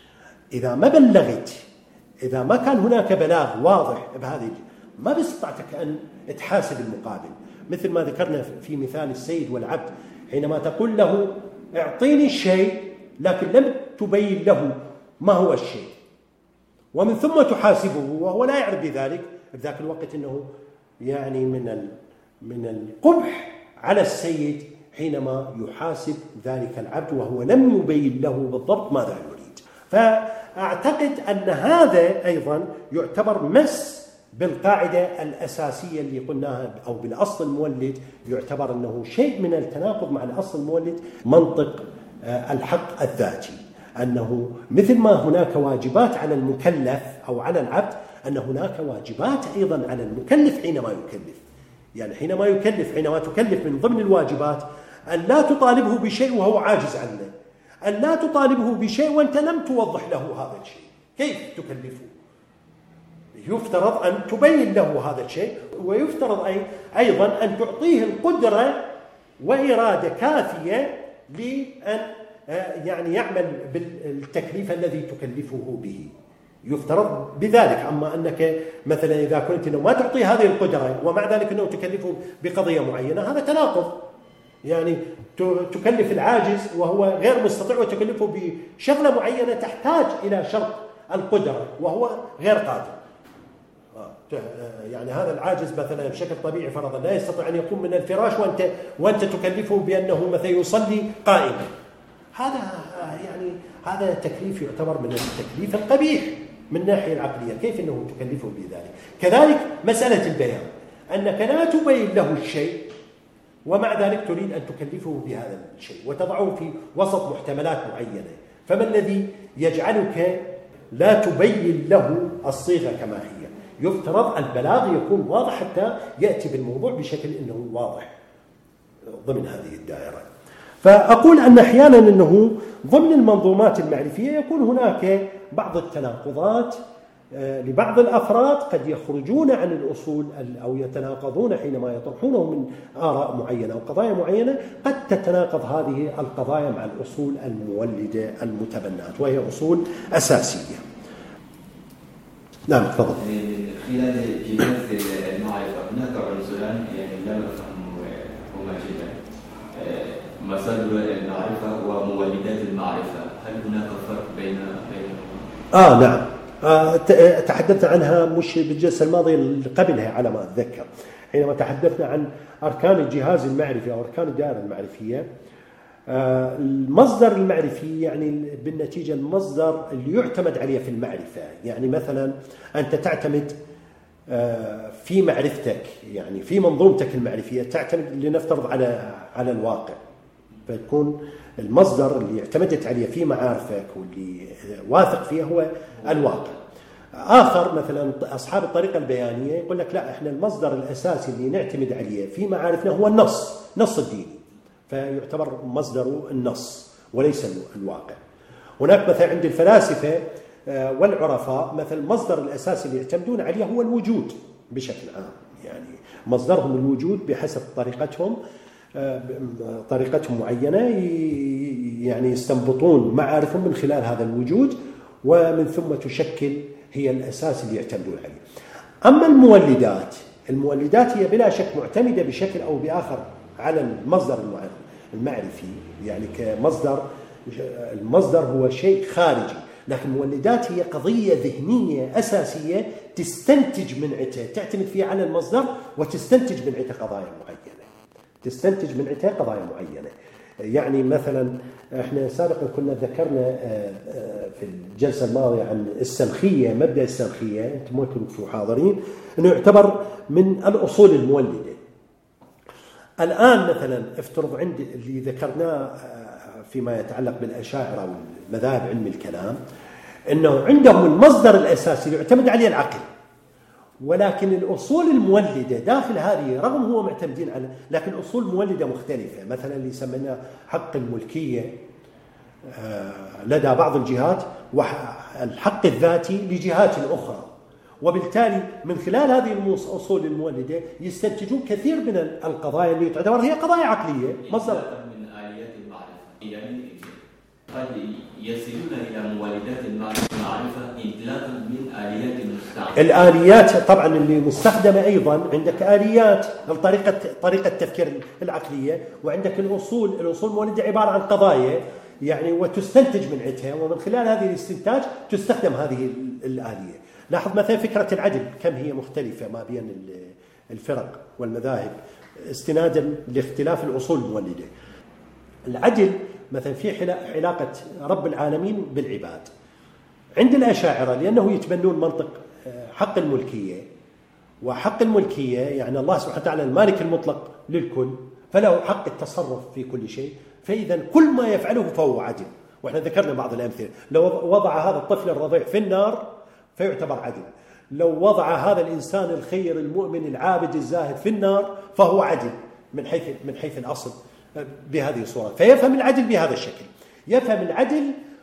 إذا ما بلغت، إذا ما كان هناك بلاغ واضح بهذه، ما باستطاعتك أن تحاسب المقابل، مثل ما ذكرنا في مثال السيد والعبد، حينما تقول له اعطيني الشيء لكن لم تبين له ما هو الشيء، ومن ثم تحاسبه وهو لا يعرف بذلك، بذاك الوقت أنه يعني من من القبح على السيد حينما يحاسب ذلك العبد وهو لم يبين له بالضبط ماذا يريد. فأعتقد أن هذا أيضا يعتبر مس بالقاعدة الأساسية اللي قلناها، أو بالأصل المولد، يعتبر أنه شيء من التناقض مع الأصل المولد، منطق الحق الذاتي، أنه مثل ما هناك واجبات على المكلف أو على العبد، أن هناك واجبات أيضا على المكلف حينما يكلف. يعني حينما يكلف، حينما تكلف من ضمن الواجبات أن لا تطالبه بشيء وهو عاجز عنه، أن لا تطالبه بشيء وأنت لم توضح له هذا الشيء، كيف تكلفه؟ يفترض أن تبين له هذا الشيء، ويفترض أيضا أن تعطيه القدرة وإرادة كافية لأن يعني يعمل بالتكليف الذي تكلفه به، يفترض بذلك. أما أنك مثلا إذا كنت أنه ما تعطي هذه القدرة ومع ذلك أنه تكلفه بقضية معينة، هذا تناقض. يعني تكلف العاجز وهو غير مستطيع وتكلفه بشغلة معينة تحتاج إلى شرط القدرة وهو غير قادر. يعني هذا العاجز مثلا بشكل طبيعي فرضا لا يستطيع أن يقوم من الفراش وأنت وأنت تكلفه بأنه مثلا يصلي قائما، هذا يعني هذا تكليف يعتبر من التكليف القبيح من الناحية العقلية، كيف أنه تكلفه بذلك؟ كذلك مسألة البيان، أنك لا تبين له الشيء ومع ذلك تريد أن تكلفه بهذا الشيء وتضعه في وسط محتملات معينة، فما الذي يجعلك لا تبين له الصيغة كما هي؟ يفترض البلاغ يكون واضح حتى يأتي بالموضوع بشكل أنه واضح ضمن هذه الدائرة. فأقول أن أحيانا أنه ضمن المنظومات المعرفية يكون هناك بعض التناقضات لبعض الأفراد، قد يخرجون عن الأصول أو يتناقضون حينما يطرحونه من آراء معينة أو قضايا معينة، قد تتناقض هذه القضايا مع الأصول المولدة المتبنات، وهي أصول أساسية. نعم تفضل. خلال جهاز المعرفة هناك عنصران يعني لا نفهمهما جدا، مصادر المعرفة ومولدات المعرفة، هل هناك فرق بين بينهما؟ آه نعم، آه تحدثت عنها مش بالجلسة الماضية اللي قبلها على ما أتذكر، حينما تحدثنا عن أركان الجهاز المعرفي أو أركان الدائرة المعرفية. آه المصدر المعرفي يعني بالنتيجة المصدر اللي يعتمد عليه في المعرفة، يعني مثلا أنت تعتمد آه في معرفتك، يعني في منظومتك المعرفية تعتمد لنفترض على على الواقع، فتكون المصدر اللي اعتمدت عليه في معارفك واللي واثق فيه هو الواقع. آخر مثلا أصحاب الطريقة البيانية يقول لك لا، إحنا المصدر الأساسي اللي نعتمد عليه في معارفنا هو النص، نص الديني، فيعتبر مصدره النص وليس الواقع. هناك مثلا عند الفلاسفة والعرفاء مثلا المصدر الأساسي اللي يعتمدون عليه هو الوجود بشكل عام، يعني مصدرهم الوجود بحسب طريقتهم طريقتهم معينة، يعني يستنبطون معارفهم من خلال هذا الوجود، ومن ثم تشكل هي الأساس اللي يعتمدون عليه. أما المولدات، المولدات هي بلا شك معتمدة بشكل أو بآخر على المصدر المعرفي، يعني كمصدر، المصدر هو شيء خارجي، لكن المولدات هي قضية ذهنية أساسية تستنتج من عتها، تعتمد فيها على المصدر وتستنتج من عتها قضايا معينة، تستنتج من عتها قضايا معينة. يعني مثلا احنا سابقا كنا ذكرنا في الجلسة الماضية عن السلخية، مبدأ السلخية، انتم ما كنتوا حاضرين، انه يعتبر من الأصول المولدة. الآن مثلا افترض عندي اللي ذكرناه فيما يتعلق بالأشاعرة والمذاهب علم الكلام، انه عندهم المصدر الأساسي اللي يعتمد عليه العقل، ولكن الأصول المولدة داخل هذه رغم هو معتمدين على، لكن أصول مولدة مختلفة، مثلا اللي يسمينا حق الملكية لدى بعض الجهات والحق الذاتي لجهات أخرى، وبالتالي من خلال هذه الأصول المولدة يستنتجون كثير من القضايا اللي تعتبر هي قضايا عقلية، مصدر من آليات المعرفة. يعني قد يصلون إلى مولدات المعرفة انطلاقا من آليات المستعملة. الآليات طبعا اللي مستخدمة أيضا عندك آليات طريقة طريقة التفكير العقلية، وعندك الأصول الأصول المولدة عبارة عن قضايا يعني وتستنتج من عندها، ومن خلال هذه الاستنتاج تستخدم هذه الآلية. لاحظ مثلا فكرة العدل كم هي مختلفة ما بين الفرق والمذاهب استنادا لاختلاف الأصول المولدة. العدل مثلا في علاقة رب العالمين بالعباد عند الأشاعرة، لأنه يتبنون منطق حق الملكية، وحق الملكية يعني الله سبحانه وتعالى المالك المطلق للكل، فله حق التصرف في كل شيء، فإذا كل ما يفعله فهو عدل. وإحنا ذكرنا بعض الأمثلة، لو وضع هذا الطفل الرضيع في النار فيعتبر عدل، لو وضع هذا الإنسان الخير المؤمن العابد الزاهد في النار فهو عدل من حيث من حيث الأصل بهذه الصورة. فيفهم العدل بهذا الشكل، يفهم العدل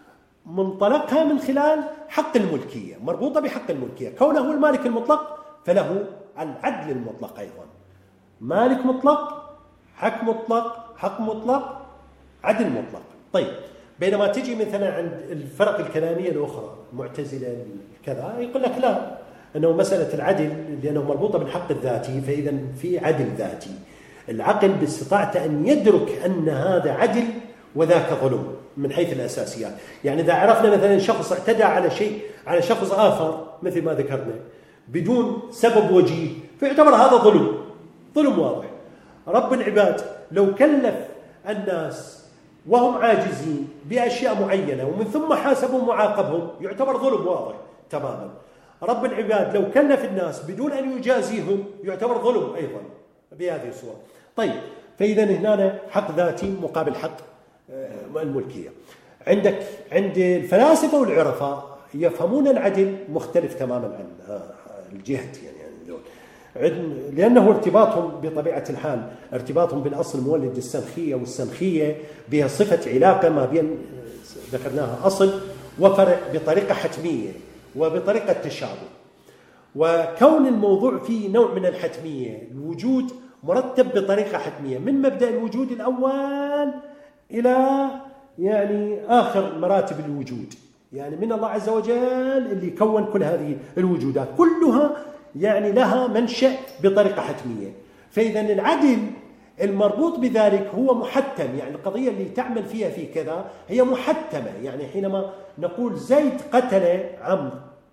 منطلقها من خلال حق الملكية، مربوطة بحق الملكية، كونه هو المالك المطلق فله العدل المطلق أيضا، مالك مطلق، حق مطلق، حق مطلق، عدل مطلق. طيب بينما تجي مثلا عند الفرق الكلامية الأخرى المعتزلة كذا يقول لك لا، أنه مسألة العدل لأنه مربوطة بالحق الذاتي، فإذا في عدل ذاتي، العقل باستطاعته أن يدرك أن هذا عدل وذاك ظلم من حيث الأساسيات. يعني إذا عرفنا مثلا شخص اعتدى على شيء على شخص آخر مثل ما ذكرنا بدون سبب وجيه فيعتبر هذا ظلم، ظلم واضح. رب العباد لو كلف الناس وهم عاجزين بأشياء معينة ومن ثم حاسبهم وعاقبهم يعتبر ظلم واضح تماما. رب العباد لو كلف الناس بدون أن يجازيهم يعتبر ظلم أيضا بهذه الصورة. طيب فإذا هنا حق ذاتي مقابل حق الملكية. عندك عند الفلاسفة والعرفاء يفهمون العدل مختلف تماما عن الجهة يعني ذول، لأنه ارتباطهم بطبيعة الحال ارتباطهم بالأصل المولد السنخية، والسنخية بها صفة علاقة ما بين ذكرناها أصل وفرع بطريقة حتمية وبطريقة تشابه، وكون الموضوع فيه نوع من الحتمية، الوجود مرتب بطريقة حتمية من مبدأ الوجود الأول إلى يعني آخر مراتب الوجود، يعني من الله عز وجل اللي كون كل هذه الوجودات كلها يعني لها منشأ بطريقة حتمية. فإذا العدل المربوط بذلك هو محتم، يعني القضية اللي تعمل فيها في كذا هي محتمة. يعني حينما نقول زيد قتل عمرو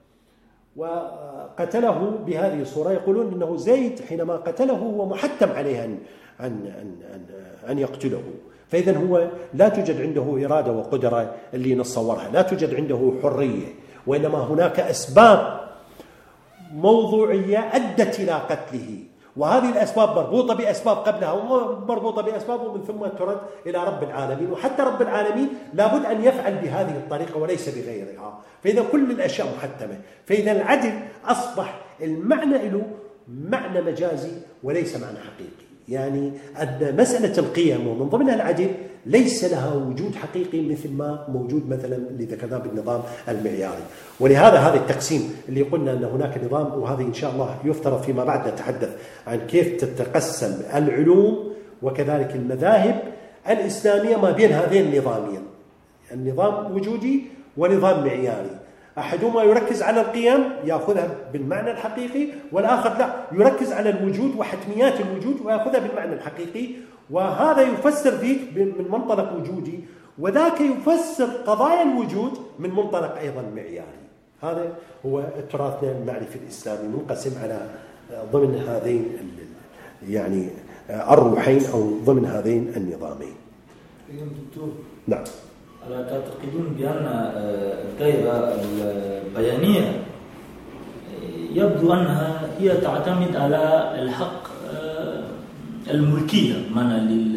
وقتله بهذه الصورة يقولون إنه زيد حينما قتله هو محتم عليه أن, أن, أن, أن, أن يقتله. فإذا هو لا توجد عنده إرادة وقدرة اللي نتصورها، لا توجد عنده حرية، وإنما هناك أسباب موضوعية أدت إلى قتله، وهذه الأسباب مربوطة بأسباب قبلها ومربوطة بأسباب ومن ثم ترد إلى رب العالمين، وحتى رب العالمين لابد أن يفعل بهذه الطريقة وليس بغيرها. فإذا كل الأشياء محتمة، فإذا العدل أصبح المعنى له معنى مجازي وليس معنى حقيقي. يعني أن مسألة القيم ومن ضمنها العدل ليس لها وجود حقيقي مثل ما موجود مثلا اللي ذكرناه بالنظام المعياري. ولهذا هذا التقسيم اللي قلنا أن هناك نظام، وهذه إن شاء الله يفترض فيما بعد نتحدث عن كيف تتقسم العلوم وكذلك المذاهب الإسلامية ما بين هذين النظامين، النظام وجودي ونظام معياري. أحدهما يركز على القيم يأخذها بالمعنى الحقيقي، والآخر لا يركز على الوجود وحتميات الوجود ويأخذها بالمعنى الحقيقي، وهذا يفسر ذيك من منطلق وجودي وذاك يفسر قضايا الوجود من منطلق أيضا معياري. هذا هو تراثنا المعرفي الإسلامي منقسم على ضمن هذين يعني الروحين أو ضمن هذين النظامين. نعم. ألا تعتقدون بأن الدائرة البيانية يبدو أنها هي تعتمد على الحق الملكية من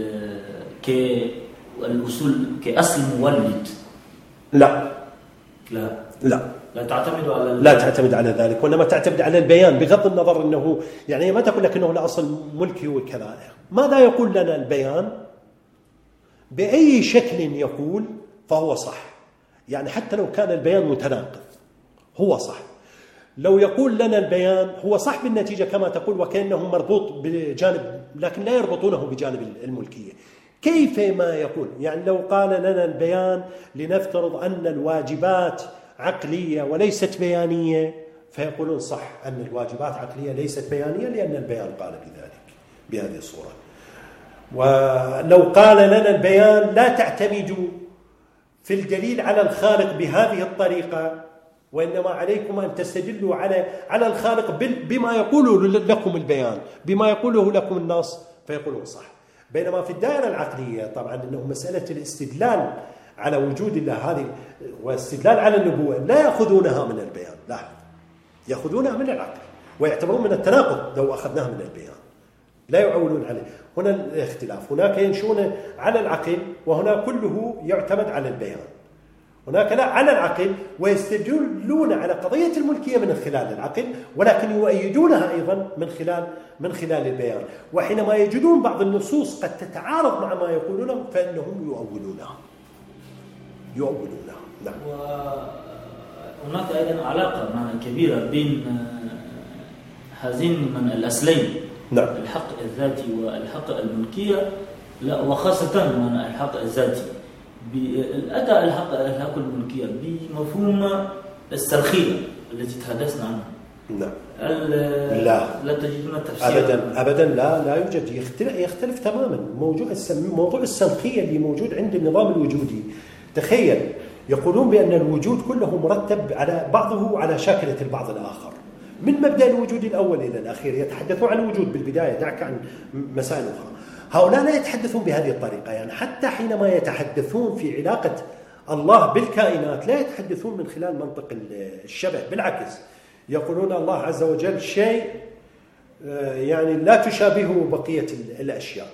كالأصول كأصل مولد؟ لا لا لا لا تعتمد على لا تعتمد على ذلك، وإنما تعتمد على البيان بغض النظر أنه يعني ما تقول لك أنه لا أصل ملكي وكذا. ماذا يقول لنا البيان؟ بأي شكل يقول فهو صح، يعني حتى لو كان البيان متناقض هو صح. لو يقول لنا البيان هو صح بالنتيجة كما تقول وكأنه مربوط بجانب، لكن لا يربطونه بجانب الملكية. كيف ما يقول؟ يعني لو قال لنا البيان لنفترض أن الواجبات عقلية وليست بيانية، فيقولون صح أن الواجبات عقلية ليست بيانية لأن البيان قال بذلك بهذه الصورة. ولو قال لنا البيان لا تعتمدوا في الدليل على الخالق بهذه الطريقة، وإنما عليكم أن تستدلوا على على الخالق بما يقوله لكم البيان، بما يقوله لكم النص، فيقولون صح. بينما في الدائرة العقلية طبعا أنه مسألة الاستدلال على وجود الله هذه واستدلال على النبوة لا يأخذونها من البيان، لا يأخذونها من العقل، ويعتبرون من التناقض لو أخذناها من البيان، لا يعولون عليه. هنا الاختلاف، هناك ينشون على العقل وهنا كله يعتمد على البيان. هناك لا على العقل ويستدلون على قضية الملكية من خلال العقل، ولكن يؤيدونها أيضا من خلال من خلال البيان. وحينما يجدون بعض النصوص قد تتعارض مع ما يقولونه فإنهم يؤولونها يؤولونها نعم. وهناك أيضا علاقة كبيرة بين هذين من الأصلين، نعم. الحق الذاتي والحق الملكية، لا وخاصة من الحق الذاتي بالأداء الحق الحق الملكية بمفهوم السلخية التي تحدثنا عنها. نعم. لا لا تجدون تفسير أبدا أبدا لا لا يوجد، يختلف, يختلف تماما. موضوع موضوع السلخية اللي موجود عند النظام الوجودي، تخيل يقولون بأن الوجود كله مرتب على بعضه على شاكلة البعض الآخر، من مبدأ الوجود الأول إلى الأخير. يتحدثون عن الوجود بالبداية، دعك عن مسائل أخرى. هؤلاء لا يتحدثون بهذه الطريقة، يعني حتى حينما يتحدثون في علاقة الله بالكائنات لا يتحدثون من خلال منطق الشبه، بالعكس يقولون الله عز وجل شيء يعني لا تشابهه بقية الأشياء.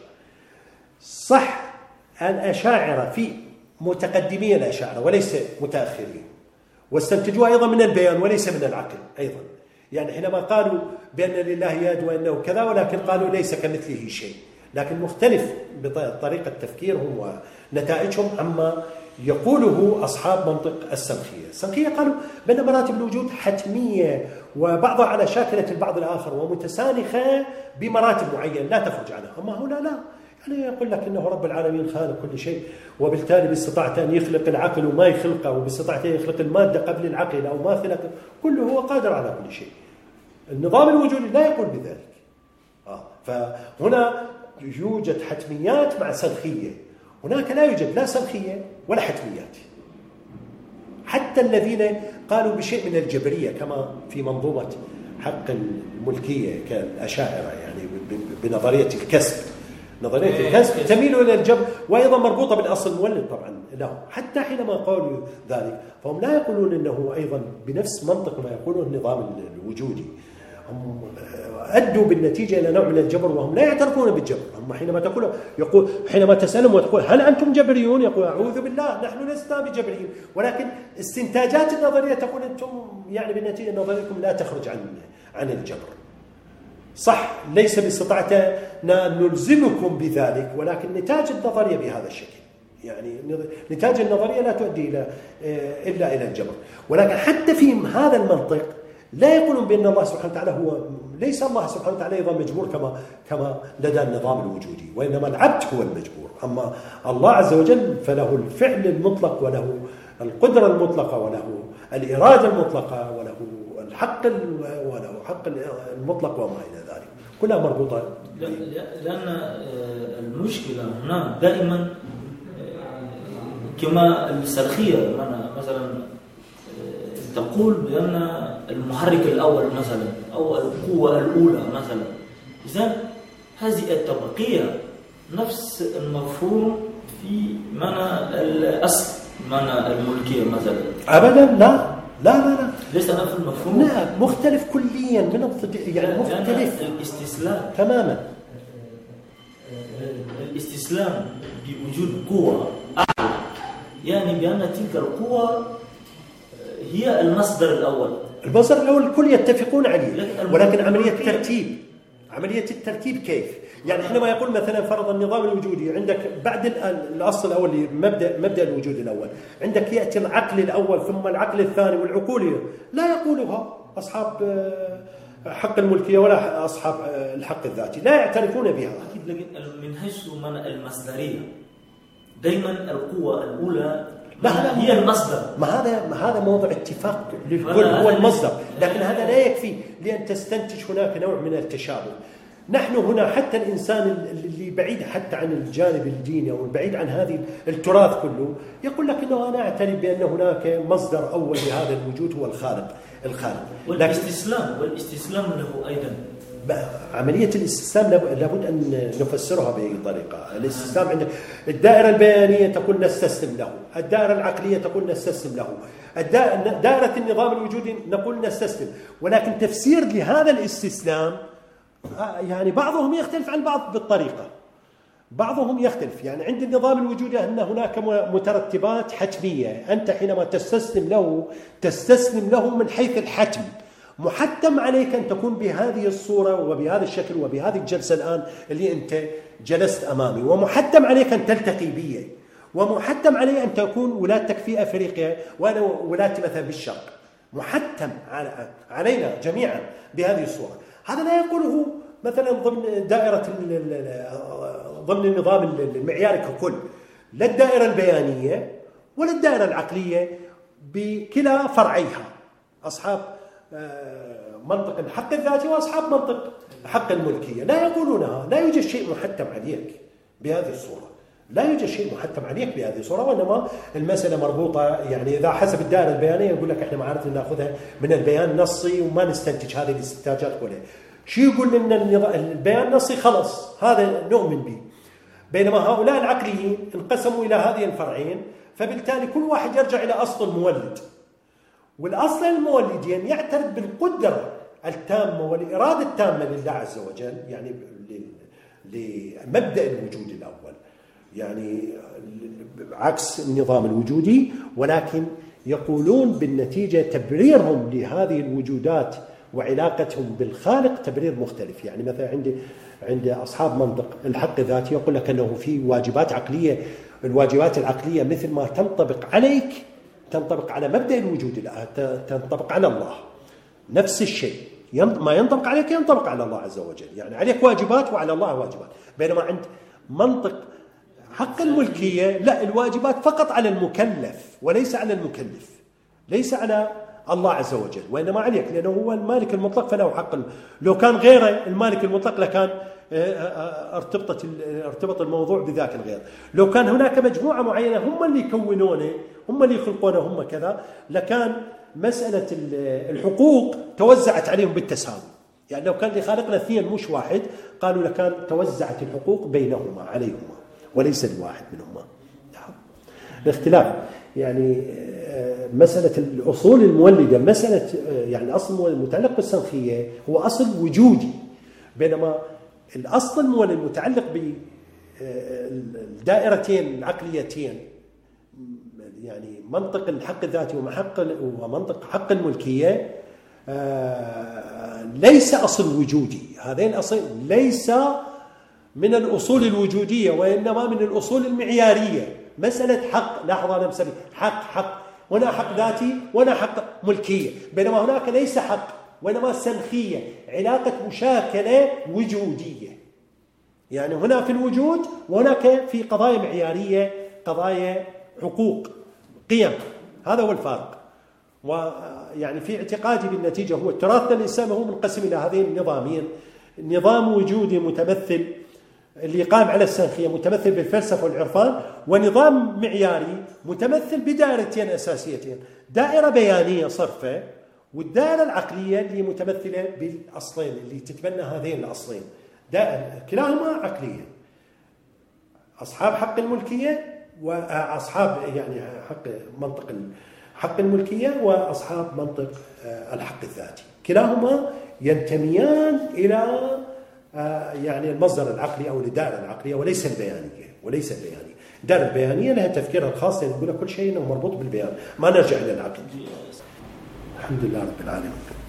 صح الأشاعرة في متقدمي الأشاعرة وليس متأخرين، واستنتجوا أيضا من البيان وليس من العقل أيضا. يعني حينما قالوا بأن لله يد وأنه كذا، ولكن قالوا ليس كمثله شيء، لكن مختلف بطريقة تفكيرهم ونتائجهم عما يقوله أصحاب منطق السلخية. السلخية قالوا بأن مراتب الوجود حتمية وبعضها على شاكلة البعض الآخر ومتسانخة بمراتب معينة لا تخرج عنها. أما هنا لا، يعني يقول لك إنه رب العالمين خالق كل شيء، وبالتالي باستطاعته أن يخلق العقل وما يخلقه، وباستطاعته يخلق المادة قبل العقل أو ما خلق، كله هو قادر على كل شيء. النظام الوجودي لا يقول بذلك. آه. فهنا يوجد حتميات مع سلخية، هناك لا يوجد لا سلخية ولا حتميات. حتى الذين قالوا بشيء من الجبرية كما في منظومة حق الملكية كالأشاعرة، يعني بنظرية الكسب، نظرية الكسب تميل إلى الجبر وأيضا مربوطة بالأصل المولد طبعا له. حتى حينما قالوا ذلك فهم لا يقولون أنه أيضا بنفس منطق ما يقوله النظام الوجودي. هم أدوا بالنتيجة إلى نوع من الجبر وهم لا يعترفون بالجبر. هم حينما تقول يقول حينما تسألهم وتقول هل أنتم جبريون؟ يقول أعوذ بالله نحن لسنا بجبريين، ولكن استنتاجات النظرية تقول أنتم يعني بالنتيجة نظريتكم لا تخرج عن عن الجبر. صح ليس باستطاعتنا نلزمكم بذلك، ولكن نتاج النظرية بهذا الشكل، يعني نتاج النظرية لا تؤدي إلى إلا إلى الجبر. ولكن حتى في هذا المنطق لا يقولون بأن الله سبحانه وتعالى هو ليس الله سبحانه وتعالى أيضا مجبور كما كما لدى النظام الوجودي، وإنما العبد هو المجبور. أما الله عز وجل فله الفعل المطلق وله القدرة المطلقة وله الإرادة المطلقة وله الحق وله حق المطلق وما إلى ذلك، كلها مربوطة. لأن المشكلة هنا دائما كما السلخية مثلا تقول بأن المحرك الأول مثلا أو القوة الأولى مثلا، إذن هذه الطبقية نفس المفهوم في معنى الأصل معنى الملكية مثلا. أبدا لا لا لا لا ليس نفس المفهوم، لا مختلف كليا من الضد، يعني مختلف الاستسلام تماما. الاستسلام بوجود قوة أعلى يعني بأن تلك القوة هي المصدر الأول. المصدر الأول الكل يتفقون عليه، ولكن عملية الترتيب عملية الترتيب كيف؟ يعني حينما يقول مثلا فرض النظام الوجودي عندك بعد الأصل الأول مبدأ مبدأ الوجود الأول، عندك يأتي العقل الأول ثم العقل الثاني والعقول، لا يقولها أصحاب حق الملكية ولا أصحاب الحق الذاتي، لا يعترفون بها. أكيد، لكن من حيث المصدرية دائما القوة الأولى لا هي المصدر. ما هذا ما هذا موضع اتفاق للكل، هو المصدر، لكن هذا لا يكفي لأن تستنتج هناك نوع من التشابه. نحن هنا حتى الإنسان اللي بعيد حتى عن الجانب الديني أو البعيد عن هذه التراث كله يقول لك إنه أنا أعترف بأن هناك مصدر أول لهذا الوجود هو الخالق الخالق والاستسلام والاستسلام له أيضا. عملية الاستسلام لابد أن نفسرها بأي طريقة. الاستسلام عندك الدائرة البيانية تقول نستسلم له، الدائرة العقلية تقول نستسلم له، دائرة النظام الوجودي نقول نستسلم، ولكن تفسير لهذا الاستسلام يعني بعضهم يختلف عن بعض بالطريقة، بعضهم يختلف. يعني عند النظام الوجودي أن هناك مترتبات حتمية، أنت حينما تستسلم له تستسلم له من حيث الحتم، محتم عليك أن تكون بهذه الصورة وبهذا الشكل وبهذه الجلسة الآن اللي أنت جلست أمامي، ومحتم عليك أن تلتقي بي، ومحتم علي أن تكون ولادتك في أفريقيا وأنا ولادتي مثلا بالشرق، محتم علينا جميعا بهذه الصورة. هذا لا يقوله مثلا ضمن دائرة ضمن النظام المعياري ككل، لا الدائرة البيانية ولا الدائرة العقلية بكلا فرعيها، أصحاب منطق الحق الذاتي وأصحاب منطق حق الملكية لا يقولونها. لا يوجد شيء محتم عليك بهذه الصورة، لا يوجد شيء محتم عليك بهذه الصورة، وإنما المسألة مربوطة. يعني إذا حسب الدائرة البيانية يقول لك إحنا ما عرفنا نأخذها من البيان النصي وما نستنتج هذه الاستنتاجات كلها. شو يقول لنا البيان النصي خلص هذا نؤمن به، بينما هؤلاء العقليين انقسموا إلى هذه الفرعين، فبالتالي كل واحد يرجع إلى أصل المولد، والأصل المولدين يعترف بالقدرة التامة والإرادة التامة لله عز وجل، يعني لمبدأ الوجود الأول، يعني عكس النظام الوجودي، ولكن يقولون بالنتيجة تبريرهم لهذه الوجودات وعلاقتهم بالخالق تبرير مختلف. يعني مثلا عند عند أصحاب منطق الحق الذاتي يقول لك أنه في واجبات عقلية، الواجبات العقلية مثل ما تنطبق عليك تنطبق على مبدأ الوجود، تنطبق على الله، نفس الشيء ما ينطبق عليك ينطبق على الله عز وجل، يعني عليك واجبات وعلى الله واجبات. بينما عند منطق حق الملكية لا، الواجبات فقط على المكلف وليس على المكلف، ليس على الله عز وجل، وإنما عليك، لأنه هو المالك المطلق فله حق. لو كان غيره المالك المطلق لكان ارتبطت ارتبط الموضوع بذاك الغير. لو كان هناك مجموعة معينة هم اللي يكونونه، هم اللي يخلقونه، هم كذا، لكان مسألة الحقوق توزعت عليهم بالتساوي. يعني لو كان اللي خالقنا اثنين مش واحد، قالوا لكان توزعت الحقوق بينهما عليهما وليس الواحد منهما. الاختلاف يعني مسألة الأصول المولدة، مسألة يعني أصل المتعلق بالسنخية هو أصل وجودي، بينما الأصل المولد المتعلق بالدائرتين العقليتين يعني منطق الحق الذاتي ومنطق حق الملكية ليس أصل وجودي. هذين الأصل ليس من الأصول الوجودية وإنما من الأصول المعيارية. مسألة حق، لاحظ أنا مسمي حق حق، وأنا حق ذاتي وأنا حق ملكية، بينما هناك ليس حق وإنما سنخية، علاقة مشاكلة وجودية. يعني هنا في الوجود وهناك في قضايا معيارية، قضايا حقوق قيم، هذا هو الفارق. ويعني في اعتقادي بالنتيجة هو تراثنا الإسلامي هو منقسم إلى هذين النظامين، نظام وجودي متمثل اللي قام على السنخية متمثل بالفلسفة والعرفان، ونظام معياري متمثل بدائرتين أساسيتين، دائرة بيانية صرفة والدائرة العقلية اللي متمثلة بالأصلين اللي تتبنى هذين الأصلين، كلاهما عقلية، أصحاب حق الملكية وأصحاب يعني حق منطق حق الملكية وأصحاب منطق الحق الذاتي، كلاهما ينتميان إلى يعني المصدر العقلي أو الدائرة العقلية وليس البيانية، وليس البيانية. الدائرة البيانية لها تفكيرها الخاص، يعني يقول لك كل شيء إنه مربوط بالبيان، ما نرجع إلى العقل. الحمد لله رب العالمين.